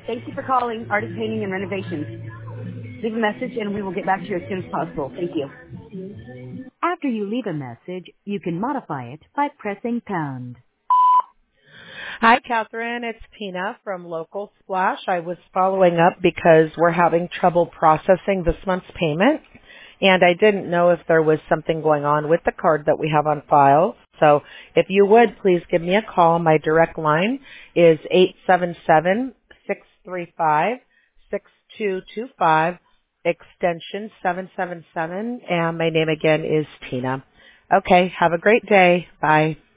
Thank you for calling Artist Painting and Renovations. Leave a message and we will get back to you as soon as possible. Thank you. After you leave a message, you can modify it by pressing pound. Hi, Catherine. It's Tina from Local Splash. I was following up because we're having trouble processing this month's payment, and I didn't know if there was something going on with the card that we have on file. So if you would, please give me a call. My direct line is 877-635-6225, extension 777, and my name again is Tina. Okay, have a great day. Bye.